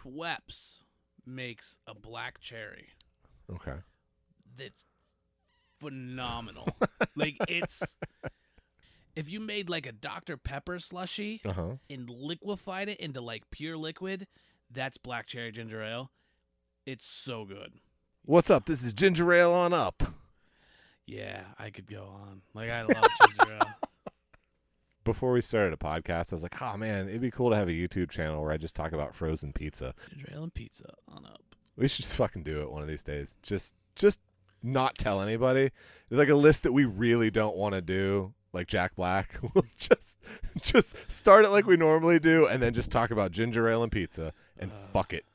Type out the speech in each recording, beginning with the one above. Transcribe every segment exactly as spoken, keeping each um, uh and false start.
Schweppes makes a black cherry. Okay. That's phenomenal. Like, it's... If you made, like, a Doctor Pepper slushie uh-huh. and liquefied it into, like, pure liquid, that's black cherry ginger ale. It's so good. What's up? This is Ginger Ale on Up. Yeah, I could go on. Like, I love ginger ale. Before we started a podcast, I was like, oh, man, it'd be cool to have a YouTube channel where I just talk about frozen pizza. Ginger ale and pizza on Up. We should just fucking do it one of these days. Just just not tell anybody. There's like a list that we really don't want to do, like Jack Black. We'll just, just start it like we normally do and then just talk about ginger ale and pizza and uh. fuck it.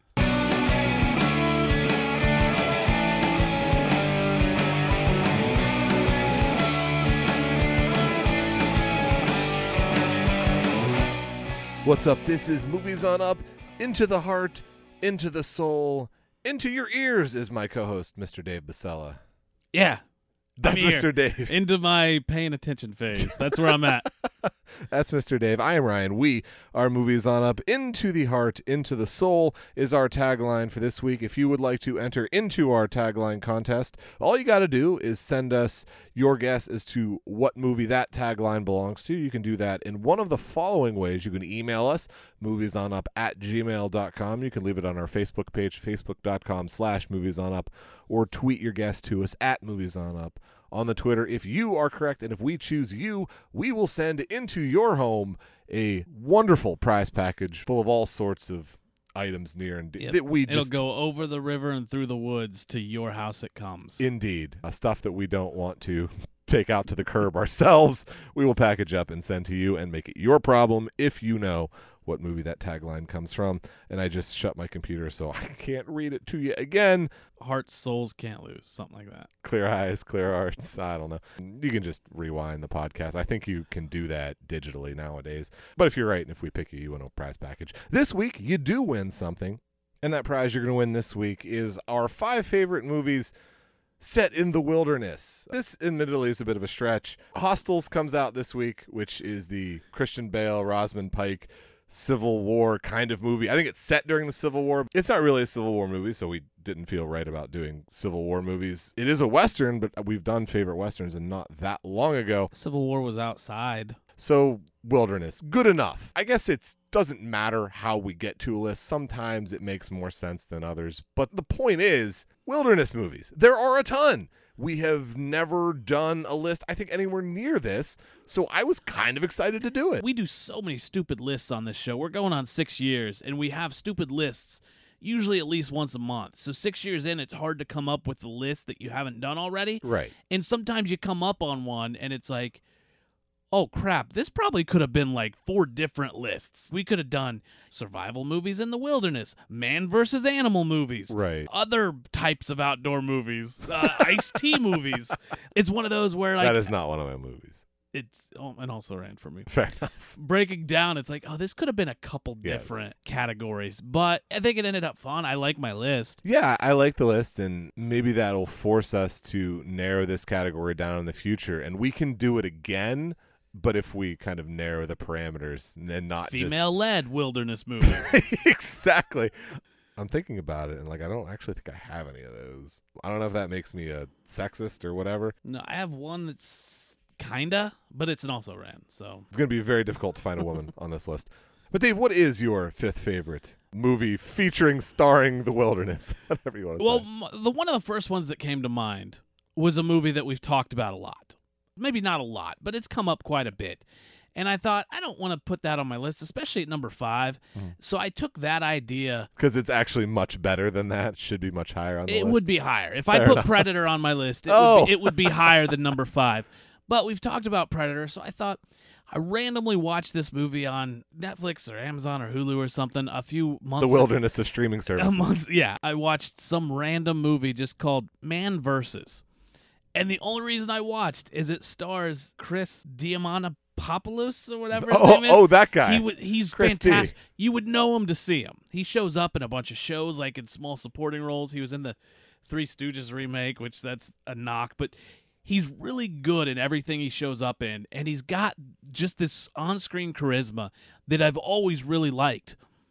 What's up? This is Movies on Up. Into the heart, into the soul, into your ears is my co-host, Mister Dave Basella. Yeah. That's Mister Dave. Into my paying attention phase. That's where I'm at. That's Mister Dave. I am Ryan. We are Movies on Up. Into the heart, into the soul is our tagline for this week. If you would like to enter into our tagline contest, all you got to do is send us your guess as to what movie that tagline belongs to. You can do that in one of the following ways. You can email us, moviesonup at gmail dot com. You can leave it on our Facebook page, facebook.com slash moviesonup, or tweet your guess to us at moviesonup. On the Twitter, if you are correct and if we choose you, we will send into your home a wonderful prize package full of all sorts of items near and dear. Yep. That we It'll just go over the river and through the woods to your house it comes. Indeed. Uh, stuff that we don't want to take out to the curb ourselves, we will package up and send to you and make it your problem if you know what movie that tagline comes from. And I just shut my computer so I can't read it to you again. Hearts, souls can't lose. Something like that. Clear eyes, clear hearts. I don't know. You can just rewind the podcast. I think you can do that digitally nowadays. But if you're right and if we pick you, you win a prize package. This week, you do win something. And that prize you're going to win this week is our five favorite movies set in the wilderness. This admittedly is a bit of a stretch. Hostiles comes out this week, which is the Christian Bale, Rosamund Pike Civil War kind of movie. I think it's set during the Civil War. It's not really a Civil War movie, so we didn't feel right about doing Civil War movies. It is a Western, but we've done favorite Westerns and not that long ago. Civil War was outside. So wilderness, good enough. I guess it doesn't matter how we get to a list. Sometimes it makes more sense than others. But the point is, wilderness movies. There are a ton. We have never done a list, I think, anywhere near this, so I was kind of excited to do it. We do so many stupid lists on this show. We're going on six years, and we have stupid lists usually at least once a month. So six years in, it's hard to come up with a list that you haven't done already. Right. And sometimes you come up on one, and it's like, oh, crap, this probably could have been like four different lists. We could have done survival movies in the wilderness, man versus animal movies, right? Other types of outdoor movies, uh, Ice-T movies. It's one of those where like that is not one of my movies. It's oh, and also ran for me. Fair enough. Breaking down, it's like, oh, this could have been a couple different yes. categories, but I think it ended up fun. I like my list. Yeah, I like the list, and maybe that'll force us to narrow this category down in the future, and we can do it again. But if we kind of narrow the parameters and not female-led just... wilderness movies. Exactly. I'm thinking about it, and like I don't actually think I have any of those. I don't know if that makes me a sexist or whatever. No, I have one that's kinda, but it's an also ran. So it's going to be very difficult to find a woman on this list. But Dave, what is your fifth favorite movie featuring, starring the wilderness? Whatever you want to well, say. Well, the one of the first ones that came to mind was a movie that we've talked about a lot. Maybe not a lot, but it's come up quite a bit. And I thought, I don't want to put that on my list, especially at number five. Mm. So I took that idea. Because it's actually much better than that. It should be much higher on the it list. It would be higher. If Fair I put enough. Predator on my list, it, oh. would be, it would be higher than number five. But we've talked about Predator, so I thought I randomly watched this movie on Netflix or Amazon or Hulu or something a few months The wilderness ago. of streaming services. Months, yeah. I watched some random movie just called Man Versus. And the only reason I watched is it stars Chris Diamantopoulos or whatever his oh, name is. Oh, that guy. He w- he's Chris fantastic. D. You would know him to see him. He shows up in a bunch of shows, like in small supporting roles. He was in the Three Stooges remake, which that's a knock, but he's really good in everything he shows up in, and he's got just this on-screen charisma that I've always really liked.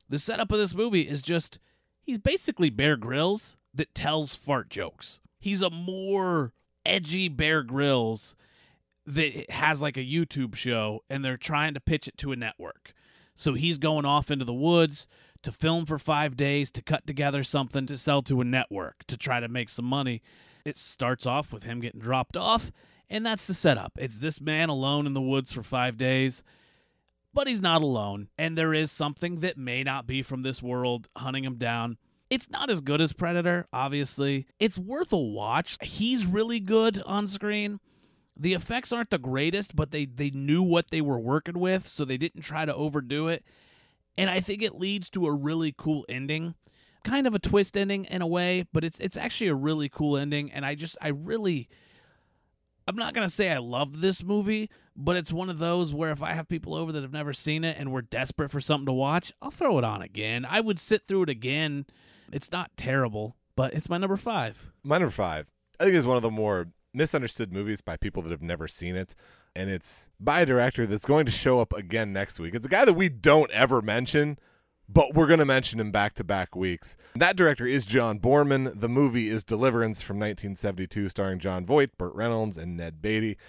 The setup of this movie is just, he's basically Bear Grylls that tells fart jokes. He's a more edgy Bear Grylls that has like a YouTube show, and they're trying to pitch it to a network. So he's going off into the woods to film for five days to cut together something to sell to a network to try to make some money. It starts off with him getting dropped off, and that's the setup. It's this man alone in the woods for five days, but he's not alone, and there is something that may not be from this world hunting him down. It's not as good as Predator, obviously. It's worth a watch. He's really good on screen. The effects aren't the greatest, but they, they knew what they were working with, so they didn't try to overdo it. And I think it leads to a really cool ending. Kind of a twist ending in a way, but it's it's actually a really cool ending. And I just, I really, I'm not going to say I love this movie, but it's one of those where if I have people over that have never seen it and we're desperate for something to watch, I'll throw it on again. I would sit through it again. It's not terrible, but it's my number five. My number five, I think, is one of the more misunderstood movies by people that have never seen it, and it's by a director that's going to show up again next week. It's a guy that we don't ever mention, but we're going to mention him back-to-back weeks. That director is John Boorman. The movie is Deliverance from nineteen seventy-two, starring Jon Voight, Burt Reynolds, and Ned Beatty.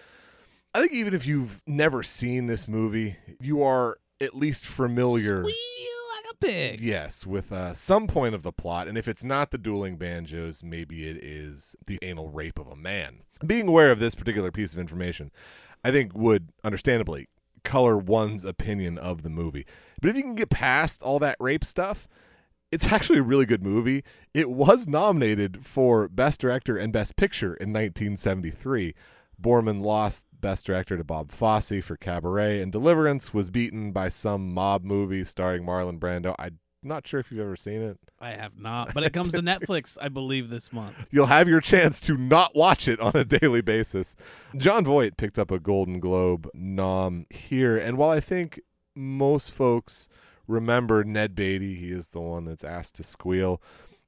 I think even if you've never seen this movie, you are at least familiar. Squeal like a pig. Yes, with uh, some point of the plot, and if it's not the dueling banjos, maybe it is the anal rape of a man. Being aware of this particular piece of information, I think, would understandably color one's opinion of the movie. But if you can get past all that rape stuff, it's actually a really good movie. It was nominated for Best Director and Best Picture in nineteen seventy-three. Boorman lost Best Director to Bob Fosse for Cabaret, and Deliverance was beaten by some mob movie starring Marlon Brando. I'm not sure if you've ever seen it. I have not, but it comes to Netflix, I believe, this month. You'll have your chance to not watch it on a daily basis. Jon Voight picked up a Golden Globe nom here, and while I think most folks remember Ned Beatty, he is the one that's asked to squeal,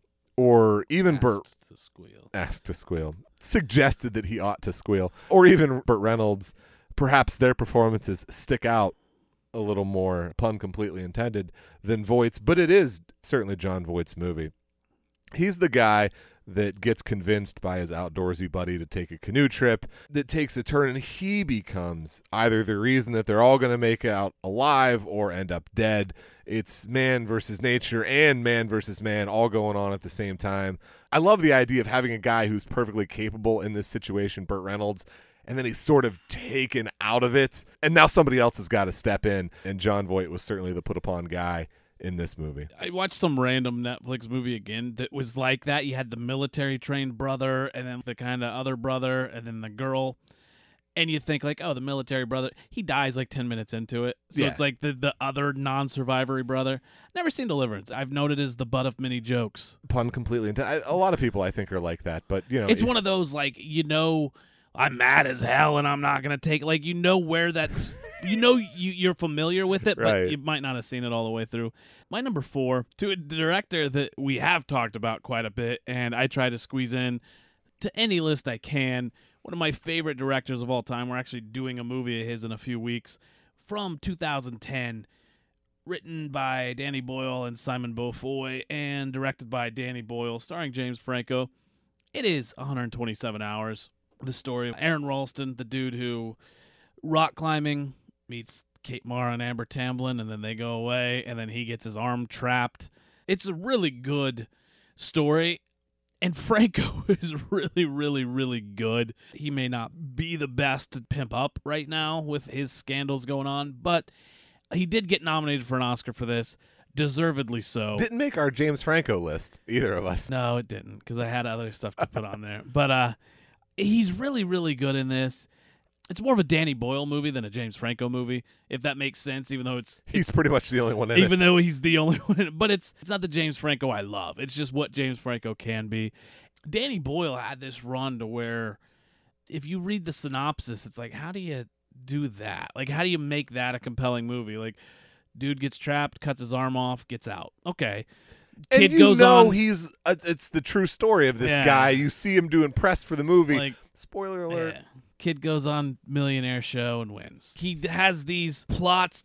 or even Asked Burt to squeal. asked to squeal, suggested that he ought to squeal, or even Burt Reynolds, perhaps their performances stick out a little more, pun completely intended, than Voight's, but it is certainly Jon Voight's movie. He's the guy that gets convinced by his outdoorsy buddy to take a canoe trip that takes a turn, and he becomes either the reason that they're all going to make it out alive or end up dead. It's man versus nature and man versus man all going on at the same time. I love the idea of having a guy who's perfectly capable in this situation, Burt Reynolds, and then he's sort of taken out of it, and now somebody else has got to step in, and Jon Voight was certainly the put-upon guy in this movie. I watched some random Netflix movie again that was like that. You had the military-trained brother, and then the kind of other brother, and then the girl. And you think, like, oh, the military brother, he dies like ten minutes into it. So Yeah. it's like the, the other non-survivory brother. Never seen Deliverance. I've noted as the butt of many jokes. Pun completely intended. A lot of people, I think, are like that, but, you know. It's if- one of those, like, you know, I'm mad as hell, and I'm not going to take, like, you know where that, you know you, you're familiar with it, but Right. you might not have seen it all the way through. My number four, to a director that we have talked about quite a bit, and I try to squeeze in to any list I can. One of my favorite directors of all time. We're actually doing a movie of his in a few weeks from two thousand ten, written by Danny Boyle and Simon Beaufoy, and directed by Danny Boyle, starring James Franco. It is one hundred twenty-seven hours. The story of Aaron Ralston, the dude who rock climbing, meets Kate Mara and Amber Tamblyn, and then they go away, and then he gets his arm trapped. It's a really good story. And Franco is really, really, really good. He may not be the best to pimp up right now with his scandals going on, but he did get nominated for an Oscar for this, deservedly so. Didn't make our James Franco list, either of us. No, it didn't, because I had other stuff to put on there. But uh, he's really, really good in this. It's more of a Danny Boyle movie than a James Franco movie, if that makes sense, even though it's... He's pretty much the only one in even it. though he's the only one in it. But it's, it's not the James Franco I love. It's just what James Franco can be. Danny Boyle had this run to where if you read the synopsis, it's like, how do you do that? Like, how do you make that a compelling movie? Like, dude gets trapped, cuts his arm off, gets out. Okay. And Kid you goes know on. he's it's, it's the true story of this Yeah. guy. You see him doing press for the movie. Like, Spoiler alert. yeah. Kid goes on millionaire show and wins. He has these plots that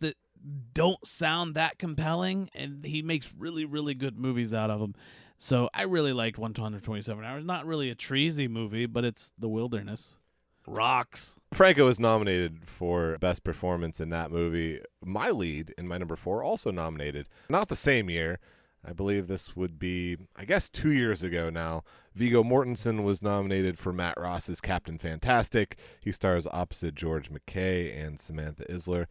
don't sound that compelling, and he makes really, really good movies out of them. So I really liked one hundred twenty-seven Hours. Not really a treasy movie, but it's the wilderness. Rocks. Franco was nominated for Best Performance in that movie. My lead in my number four also nominated. Not the same year. I believe this would be, I guess, two years ago now. Viggo Mortensen was nominated for Matt Ross's Captain Fantastic. He stars opposite George McKay and Samantha Isler.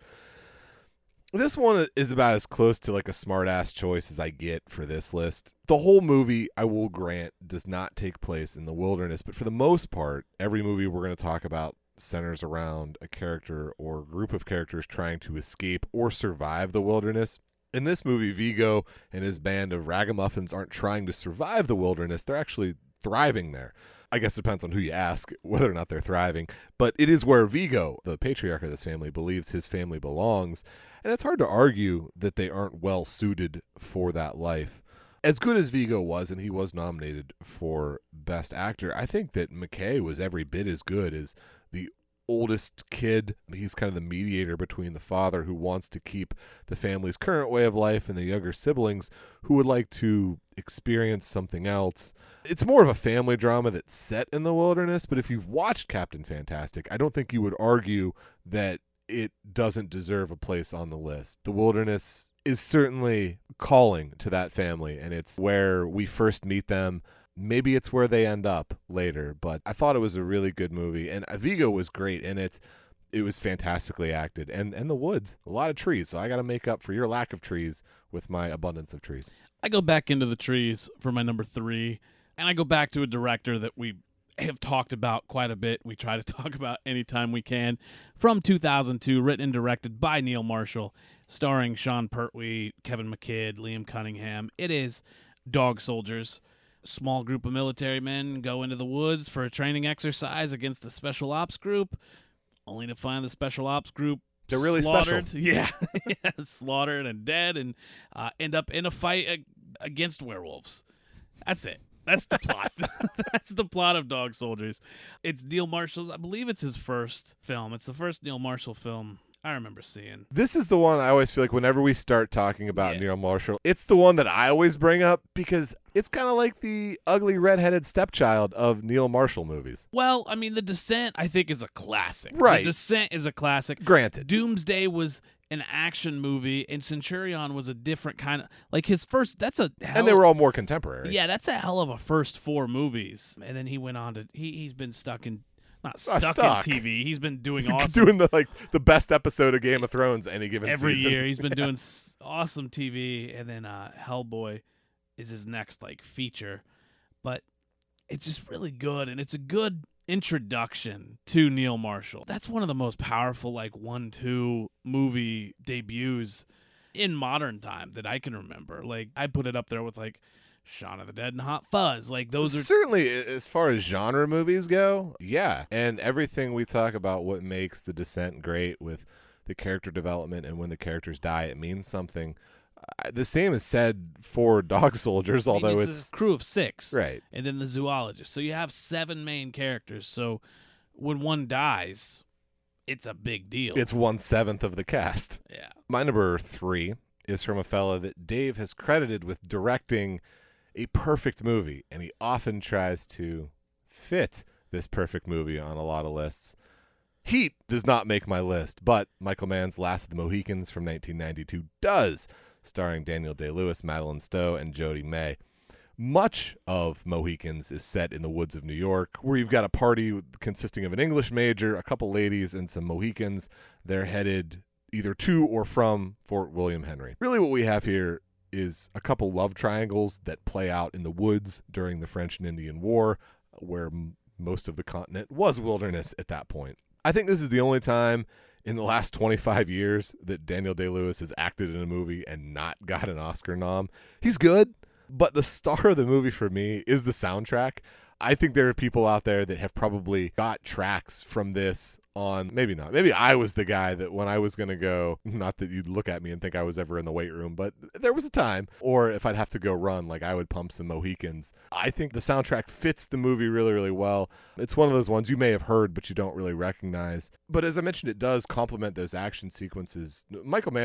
This one is about as close to like a smart-ass choice as I get for this list. The whole movie, I will grant, does not take place in the wilderness, but for the most part, every movie we're going to talk about centers around a character or group of characters trying to escape or survive the wilderness. In this movie, Viggo and his band of ragamuffins aren't trying to survive the wilderness. They're actually thriving there. I guess it depends on who you ask whether or not they're thriving. But it is where Viggo, the patriarch of this family, believes his family belongs. And it's hard to argue that they aren't well suited for that life. As good as Viggo was, and he was nominated for Best Actor, I think that McKay was every bit as good as the oldest kid. He's kind of the mediator between the father who wants to keep the family's current way of life and the younger siblings who would like to experience something else. It's more of a family drama that's set in the wilderness, but if you've watched Captain Fantastic, I don't think you would argue that it doesn't deserve a place on the list. The wilderness is certainly calling to that family, and it's where we first meet them. Maybe it's where they end up later, but I thought it was a really good movie, and Viggo was great in it. It was fantastically acted, and and the woods, a lot of trees, so I got to make up for your lack of trees with my abundance of trees. I go back into the trees for my number three, and I go back to a director that we have talked about quite a bit. We try to talk about anytime we can. From two thousand two, written and directed by Neil Marshall, starring Sean Pertwee, Kevin McKidd, Liam Cunningham. It is Dog Soldiers. Small group of military men go into the woods for a training exercise against a special ops group, only to find the special ops group They're really slaughtered. special. Yeah, yeah, slaughtered and dead, and uh, end up in a fight ag- against werewolves. That's it. That's the plot. That's the plot of Dog Soldiers. It's Neil Marshall's, I believe it's his first film. It's the first Neil Marshall film I remember seeing. This is the one I always feel like whenever we start talking about Yeah. Neil Marshall, it's the one that I always bring up because it's kind of like the ugly redheaded stepchild of Neil Marshall movies. Well, I mean, The Descent, I think, is a classic. Right. The Descent is a classic. Granted. Doomsday was an action movie, and Centurion was a different kind of, like his first, that's a hell And they were all more contemporary. yeah, that's a hell of a first four movies. And then he went on to, he, he's been stuck in, not Uh, stuck, stuck. in T V. He's been doing awesome. Doing the like the best episode of Game of Thrones any given Every season. year. He's been doing s- awesome T V. And then uh, Hellboy is his next like feature. But it's just really good, and it's a good introduction to Neil Marshall. That's one of the most powerful like one two movie debuts in modern time that I can remember. Like I put it up there with like Shaun of the Dead and Hot Fuzz. Like those are Certainly, as far as genre movies go, yeah. And everything we talk about what makes The Descent great with the character development and when the characters die, it means something. Uh, the same is said for Dog Soldiers, I mean, although it's, it's... a crew of six, Right. and then the zoologist. So you have seven main characters. So when one dies, it's a big deal. It's one-seventh of the cast. yeah. My number three is from a fella that Dave has credited with directing a perfect movie, and he often tries to fit this perfect movie on a lot of lists. Heat does not make my list, but Michael Mann's Last of the Mohicans from nineteen ninety-two does, starring Daniel Day-Lewis, Madeline Stowe, and Jodie May. Much of Mohicans is set in the woods of New York, where you've got a party consisting of an English major, a couple ladies, and some Mohicans. They're headed either to or from Fort William Henry. Really what we have here is a couple love triangles that play out in the woods during the French and Indian War, where m- most of the continent was wilderness at that point. I think this is the only time in the last twenty-five years that Daniel Day-Lewis has acted in a movie and not got an Oscar nom. He's good, but the star of the movie for me is the soundtrack. I think there are people out there that have probably got tracks from this on, maybe not. Maybe I was the guy that when I was going to go, not that you'd look at me and think I was ever in the weight room, but there was a time. Or if I'd have to go run, like I would pump some Mohicans. I think the soundtrack fits the movie really, really well. It's one of those ones you may have heard, but you don't really recognize. But as I mentioned, it does complement those action sequences. Michael Mann's a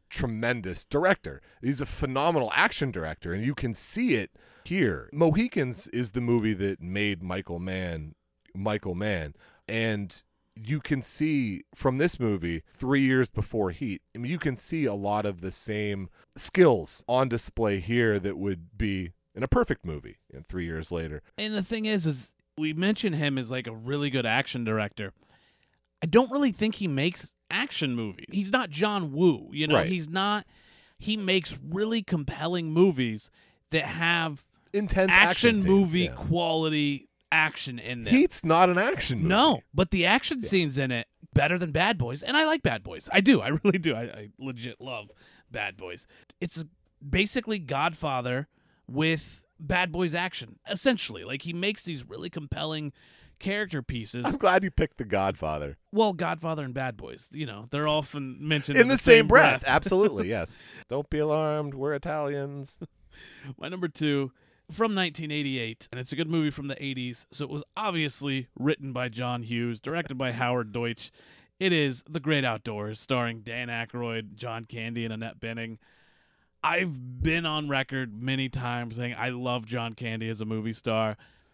tremendous director. He's a phenomenal action director, and you can see it here. Mohicans is the movie that made Michael Mann Michael Mann, and you can see from this movie three years before Heat, I mean, you can see a lot of the same skills on display here that would be in a perfect movie and three years later. And the thing is, is we mention him as like a really good action director. I don't really think he makes action movies. He's not John Woo, you know. Right. He's not. He makes really compelling movies that have Intense action, action, movie scenes, yeah. quality action in them. Heat's not an action movie. No, but the action Yeah. scenes in it better than Bad Boys, and I like Bad Boys. I do. I really do. I, I legit love Bad Boys. It's basically Godfather with Bad Boys action, essentially. Like, he makes these really compelling character pieces. I'm glad you picked The Godfather. Well, Godfather and Bad Boys, you know, they're often mentioned In, in the, the, same, breath. breath. Absolutely, yes. Don't be alarmed. We're Italians. My number two, from nineteen eighty-eight, and it's a good movie from the eighties, so it was obviously written by John Hughes, directed by Howard Deutsch. It is The Great Outdoors, starring Dan Aykroyd, John Candy, and Annette Bening. I've been on record many times saying I love John Candy as a movie star.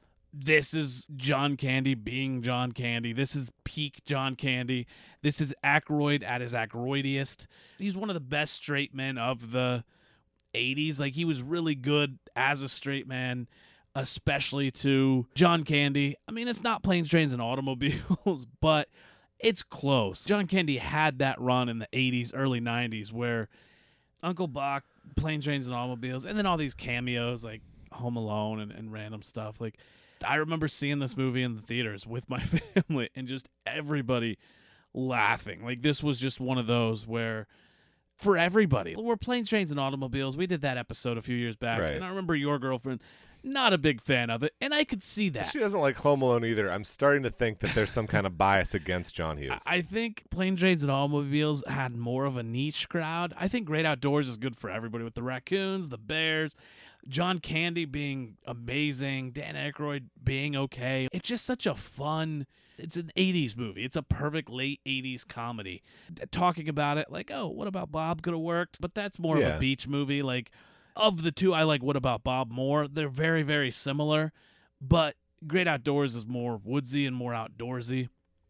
This is John Candy being John Candy. This is peak John Candy. This is Aykroyd at his Aykroydiest. He's one of the best straight men of the eighties. Like, he was really good as a straight man, especially to John Candy. I mean, it's not Planes, Trains, and Automobiles, but it's close. John Candy had that run in the eighties, early nineties, where Uncle Buck, Planes, Trains, and Automobiles, and then all these cameos like Home Alone and, and random stuff. Like, I remember seeing this movie in the theaters with my family and just everybody laughing. Like, this was just one of those where, for everybody, we're Planes, Trains, and Automobiles. We did that episode a few years back, Right. and I remember your girlfriend, not a big fan of it, and I could see that. She doesn't like Home Alone either. I'm starting to think that there's some kind of bias against John Hughes. I think Planes, Trains, and Automobiles had more of a niche crowd. I think Great Outdoors is good for everybody, with the raccoons, the bears, John Candy being amazing, Dan Aykroyd being okay. It's just such a fun, it's an eighties movie. It's a perfect late eighties comedy. Talking about it like, oh, What About Bob could have worked, but that's more Yeah. of a beach movie. Like, of the two, I like What About Bob more. They're very, very similar, but Great Outdoors is more woodsy and more outdoorsy.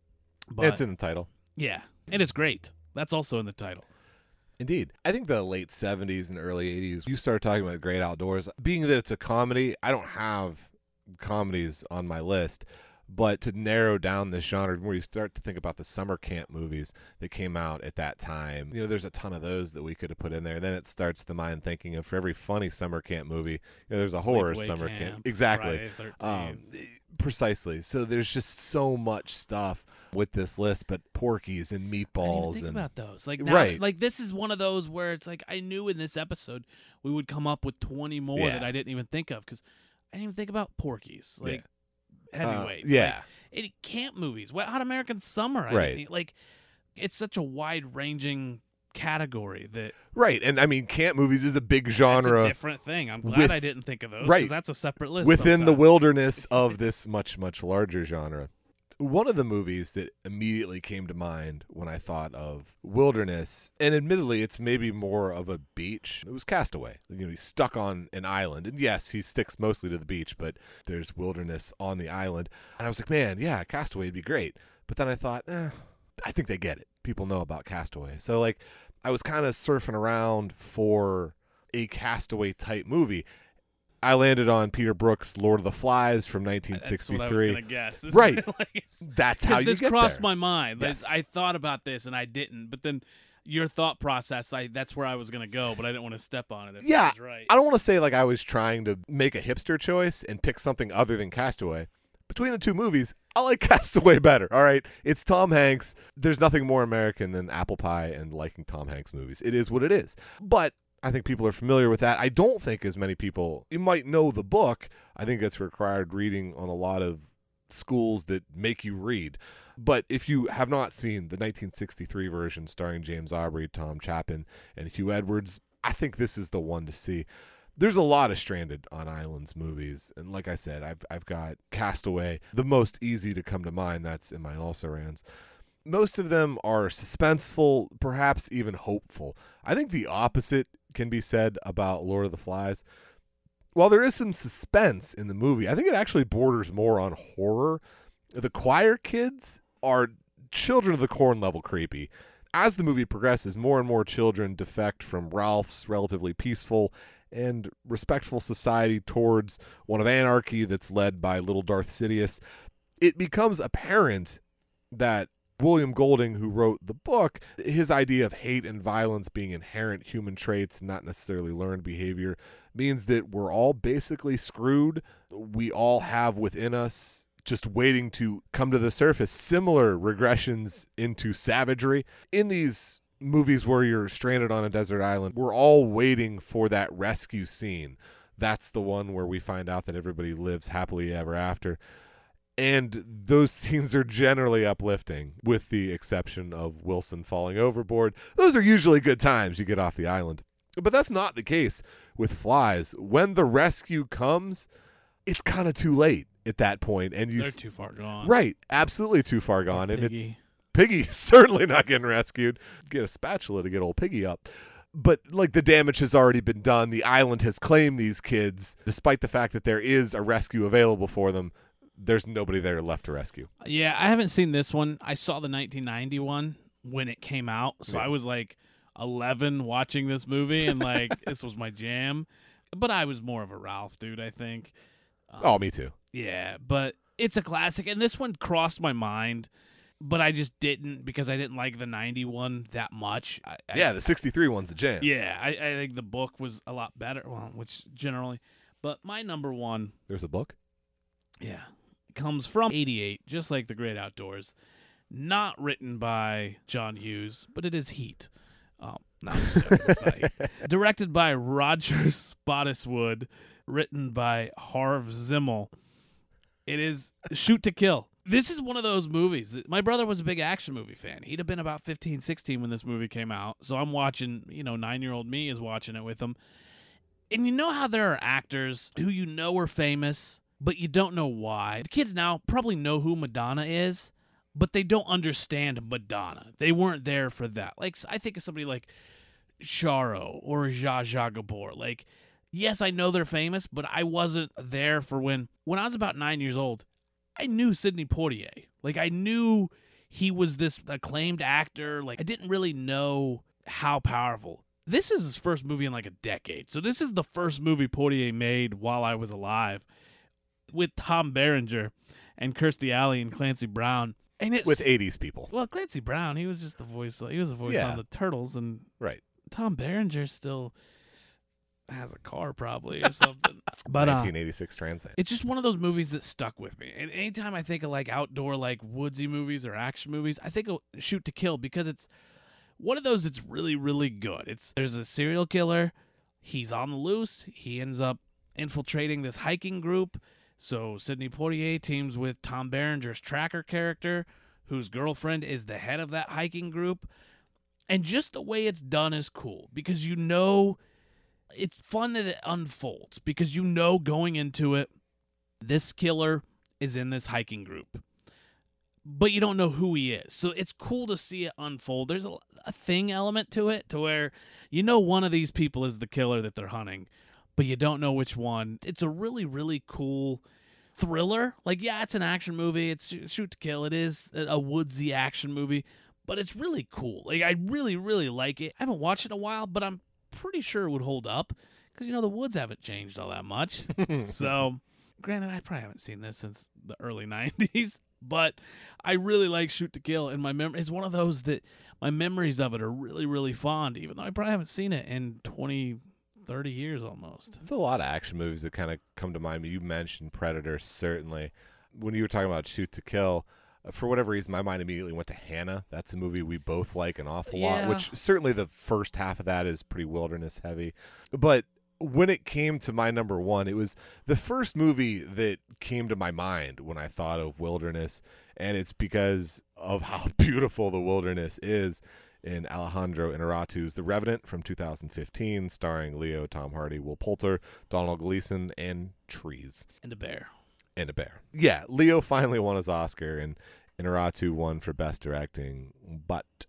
But It's in the title. yeah, and it's great. That's also in the title. Indeed. I think the late seventies and early eighties, you start talking about Great Outdoors. Being that it's a comedy, I don't have comedies on my list, but to narrow down this genre, where you start to think about the summer camp movies that came out at that time, you know, there's a ton of those that we could have put in there. Then it starts the mind thinking of, for every funny summer camp movie, you know, there's a horror Sleepaway summer Camp, camp. Exactly. Friday the thirteenth. Um, precisely. So there's just so much stuff with this list, but Porky's and I didn't even Meatballs think and about those. Like, now, Right. like this is one of those where it's like I knew in this episode we would come up with twenty more Yeah. that I didn't even think of because I didn't even think about Porky's, like Uh, heavyweights, yeah. like, it, camp movies, Wet Hot American Summer, I Right. didn't- like it's such a wide ranging category that Right, and I mean, camp movies is a big it's genre a different thing. I'm glad with- I didn't think of those, right. because that's a separate list within the sometimes. wilderness of this much, much larger genre. One of the movies that immediately came to mind when I thought of wilderness, and admittedly, it's maybe more of a beach, it was Castaway. You know, he's stuck on an island, and yes, he sticks mostly to the beach, but there's wilderness on the island. And I was like, man, yeah, Castaway would be great. But then I thought, eh, I think they get it. People know about Castaway. So, like, I was kind of surfing around for a Castaway type movie. I landed on Peter Brook's Lord of the Flies from nineteen sixty-three. That's what I was gonna guess. This is Right. like, it's- That's how you this get crossed there. my mind. Like, Yes. I thought about this and I didn't, but then your thought process, I that's where I was gonna go, but I didn't want to step on it. If Yeah, that was right. I don't want to say like I was trying to make a hipster choice and pick something other than Castaway. Between the two movies, I like Castaway better. All right, it's Tom Hanks. There's nothing more American than apple pie and liking Tom Hanks movies. It is what it is. But I think people are familiar with that. I don't think as many people, you might know the book. I think that's required reading on a lot of schools that make you read. But if you have not seen the nineteen sixty-three version starring James Aubrey, Tom Chapin, and Hugh Edwards, I think this is the one to see. There's a lot of Stranded on Islands movies, and like I said, I've I've got Castaway, the most easy to come to mind. That's in my also rans. Most of them are suspenseful, perhaps even hopeful. I think the opposite can be said about Lord of the Flies. While there is some suspense in the movie, I think it actually borders more on horror. The choir kids are children of the corn level creepy. As the movie progresses, more and more children defect from Ralph's relatively peaceful and respectful society towards one of anarchy that's led by little Darth Sidious. It becomes apparent that William Golding, who wrote the book, his idea of hate and violence being inherent human traits, not necessarily learned behavior, means that we're all basically screwed. We all have within us, just waiting to come to the surface, similar regressions into savagery. In these movies where you're stranded on a desert island, we're all waiting for that rescue scene. That's the one where we find out that everybody lives happily ever after. And those scenes are generally uplifting, with the exception of Wilson falling overboard. Those are usually good times you get off the island. But that's not the case with Flies. When the rescue comes, it's kind of too late at that point. And you They're too far gone. Right. Absolutely too far gone. Oh, and Piggy. it's Piggy certainly not getting rescued. Get a spatula to get old Piggy up. But, like, the damage has already been done. The island has claimed these kids, despite the fact that there is a rescue available for them. There's nobody there left to rescue. Yeah, I haven't seen this one. I saw the nineteen ninety one when it came out, so Yeah. I was like eleven watching this movie, and like this was my jam. But I was more of a Ralph dude, I think. Um, Oh, me too. Yeah, but it's a classic, and this one crossed my mind, but I just didn't because I didn't like the ninety one that much. I, I, Yeah, the sixty-three one's a jam. yeah, I, I think the book was a lot better, well, which generally. But my number one, There's a book? yeah, comes from eighty-eight, just like The Great Outdoors. Not written by John Hughes, but it is Heat. Um, no, I'm just joking. It's not Heat. Directed by Roger Spottiswoode, written by Harv Zimmel. It is Shoot to Kill. This is one of those movies that my brother was a big action movie fan. He'd have been about fifteen, sixteen when this movie came out. So I'm watching, you know, nine-year-old me is watching it with him. And you know how there are actors who you know are famous, but you don't know why. The kids now probably know who Madonna is, but they don't understand Madonna. They weren't there for that. Like, I think of somebody like Charo or Zsa Zsa Gabor. Like, yes, I know they're famous, but I wasn't there for when, when I was about nine years old, I knew Sidney Poitier. Like, I knew he was this acclaimed actor. Like, I didn't really know how powerful. This is his first movie in like a decade. So this is the first movie Poitier made while I was alive, with Tom Berenger and Kirstie Alley and Clancy Brown. And it's With eighties people. well, Clancy Brown, he was just the voice. He was the voice Yeah. on the Turtles, and Right. Tom Berenger still has a car probably or something. But uh, nineteen eighty-six Trans Am. it's just one of those movies that stuck with me. And anytime I think of like outdoor, like woodsy movies or action movies, I think of Shoot to Kill because it's one of those that's really, really good. It's there's a serial killer. He's on the loose. He ends up infiltrating this hiking group. So Sidney Poitier teams with Tom Berenger's tracker character, whose girlfriend is the head of that hiking group. And just the way it's done is cool because you know it's fun that it unfolds because you know going into it, this killer is in this hiking group. But you don't know who he is. So it's cool to see it unfold. There's a, a thing element to it to where you know one of these people is the killer that they're hunting, but you don't know which one. It's a really, really cool thriller. Like, yeah, it's an action movie. It's Shoot to Kill. It is a woodsy action movie, but it's really cool. Like, I really, really like it. I haven't watched it in a while, but I'm pretty sure it would hold up because, you know, the woods haven't changed all that much. So, granted, I probably haven't seen this since the early nineties, but I really like Shoot to Kill, and my memory is one of those that my memories of it are really, really fond, even though I probably haven't seen it in twenty, thirty years almost. There's a lot of action movies that kind of come to mind. You mentioned Predator, certainly. When you were talking about Shoot to Kill, uh, for whatever reason, my mind immediately went to Hannah. That's a movie we both like an awful Yeah. lot, which certainly the first half of that is pretty wilderness heavy. But when it came to my number one, it was the first movie that came to my mind when I thought of wilderness, and it's because of how beautiful the wilderness is in Alejandro Inarritu's The Revenant from two thousand fifteen, starring Leo, Tom Hardy, Will Poulter, Donald Gleason, and trees. And a bear. And a bear. Yeah, Leo finally won his Oscar, and Inarritu won for Best Directing, but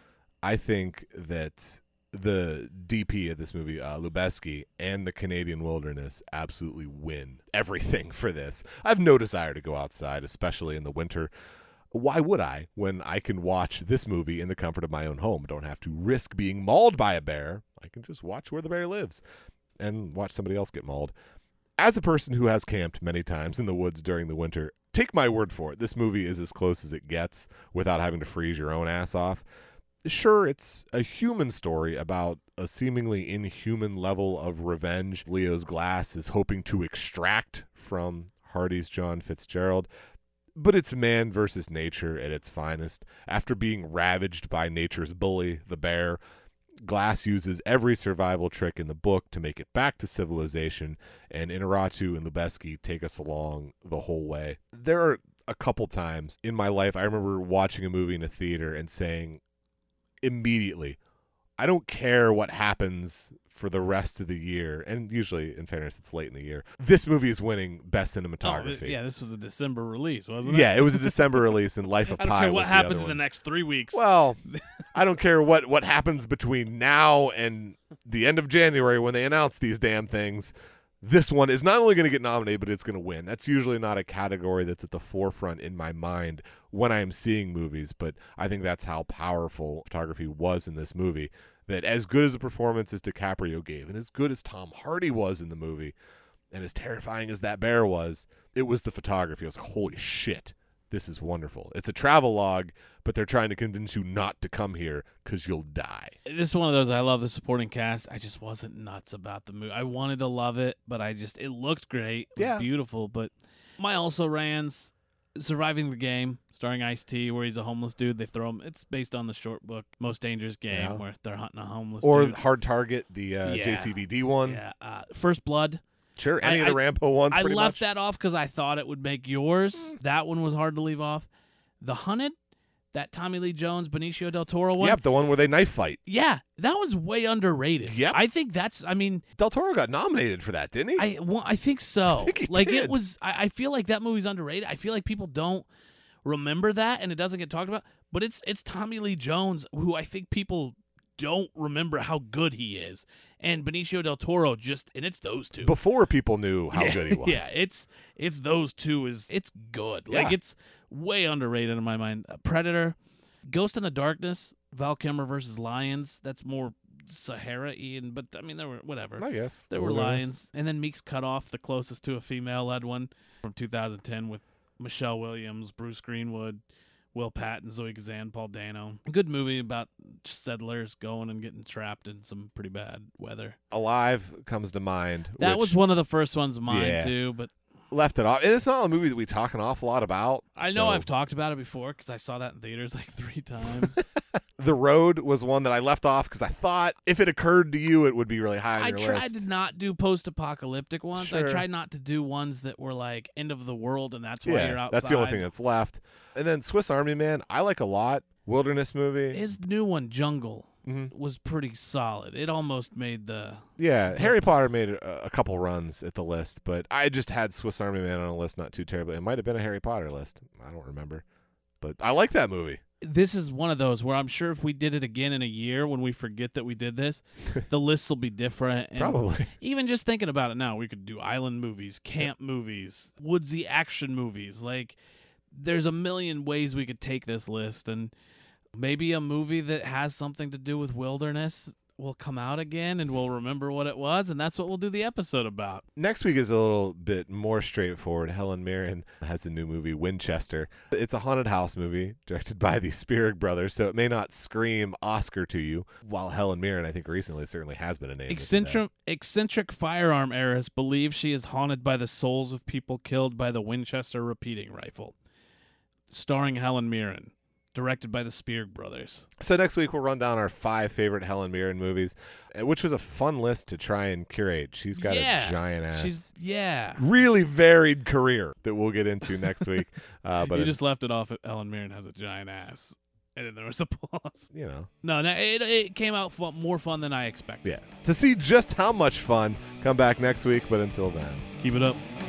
I think that the D P of this movie, uh, Lubeski, and the Canadian Wilderness absolutely win everything for this. I have no desire to go outside, especially in the winter. Why would I when I can watch this movie in the comfort of my own home? Don't have to risk being mauled by a bear. I can just watch where the bear lives and watch somebody else get mauled. As a person who has camped many times in the woods during the winter, take my word for it, this movie is as close as it gets without having to freeze your own ass off. Sure, it's a human story about a seemingly inhuman level of revenge Leo's Glass is hoping to extract from Hardy's John Fitzgerald. But it's man versus nature at its finest. After being ravaged by nature's bully, the bear, Glass uses every survival trick in the book to make it back to civilization, and Inarritu and Lubeski take us along the whole way. There are a couple times in my life I remember watching a movie in a theater and saying immediately, I don't care what happens for the rest of the year, and usually, in fairness, it's late in the year. This movie is winning Best Cinematography. Oh, yeah, this was a December release, wasn't it? Yeah, it was a December release, and Life of I don't Pi care what was happens the in other the next three weeks. Well, I don't care what, what happens between now and the end of January when they announce these damn things. This one is not only going to get nominated, but it's going to win. That's usually not a category that's at the forefront in my mind when I am seeing movies, but I think that's how powerful photography was in this movie. That as good as the performance as DiCaprio gave, and as good as Tom Hardy was in the movie, and as terrifying as that bear was, it was the photography. I was like, holy shit, this is wonderful. It's a travel log, but they're trying to convince you not to come here because you'll die. This is one of those, I love the supporting cast. I just wasn't nuts about the movie. I wanted to love it, but I just, it looked great. It was Yeah. beautiful. But my also rans, Surviving the Game, starring Ice-T, where he's a homeless dude. They throw him. It's based on the short book, Most Dangerous Game, Yeah. where they're hunting a homeless Or dude. Hard Target, the uh, Yeah. J C V D one. Yeah. Uh, First Blood. Sure, any I- of the I- Rambo ones I pretty left much. that off because I thought it would make yours. That one was hard to leave off. The Hunted, that Tommy Lee Jones, Benicio del Toro one. Yep, the one where they knife fight. Yeah, that one's way underrated. Yep. I think that's, I mean, Del Toro got nominated for that, didn't he? I, well, I think so. I think he like, did. it was, I, I feel like that movie's underrated. I feel like people don't remember that and it doesn't get talked about. But it's it's Tommy Lee Jones, who I think people don't remember how good he is. And Benicio del Toro just, and it's those two. Before people knew how yeah, good he was. Yeah, it's it's those two. Is it's good. Like Yeah. it's way underrated in my mind. Uh, Predator, Ghost in the Darkness, Val Kilmer versus Lions. That's more Sahara-y, but I mean there were whatever. I guess. There were Wilderness. lions, and then Meek's Cut Off, the closest to a female-led one from two thousand ten with Michelle Williams, Bruce Greenwood, Will Patton, Zoe Kazan, Paul Dano. Good movie about settlers going and getting trapped in some pretty bad weather. Alive comes to mind. That which was one of the first ones of mine Yeah. too, but left it off. And it's not a movie that we talk an awful lot about. I know so- I've talked about it before because I saw that in theaters like three times. The Road was one that I left off because I thought if it occurred to you, it would be really high on I your tried list. to not do post-apocalyptic ones. Sure. I tried not to do ones that were like end of the world, and that's why yeah, you're outside. that's the only thing that's left. And then Swiss Army Man, I like a lot. Wilderness movie. His new one, Jungle, Mhm. was pretty solid. It almost made the. Yeah, Harry Potter made a, a couple runs at the list, but I just had Swiss Army Man on a list not too terribly. It might have been a Harry Potter list. I don't remember. But I like that movie. This is one of those where I'm sure if we did it again in a year when we forget that we did this, the lists will be different. And Probably. even just thinking about it now, we could do island movies, camp movies, woodsy action movies. Like, there's a million ways we could take this list, and maybe a movie that has something to do with wilderness will come out again, and we'll remember what it was, and that's what we'll do the episode about. Next week is a little bit more straightforward. Helen Mirren has a new movie, Winchester. It's a haunted house movie directed by the Spierig brothers, so it may not scream Oscar to you, while Helen Mirren, I think recently, certainly has been a name. that's in that. Eccentric, eccentric firearm heiress believes she is haunted by the souls of people killed by the Winchester repeating rifle. Starring Helen Mirren. Directed by the Spierig brothers. So next week we'll run down our five favorite Helen Mirren movies, uh, which was a fun list to try and curate. She's got yeah. a giant ass. She's yeah. really varied career that we'll get into next week. Uh, but you it- just left it off at Helen Mirren has a giant ass. And then there was a pause. you know, No, no, it, it came out fun, more fun than I expected. yeah. To see just how much fun, come back next week. But until then. Keep it up.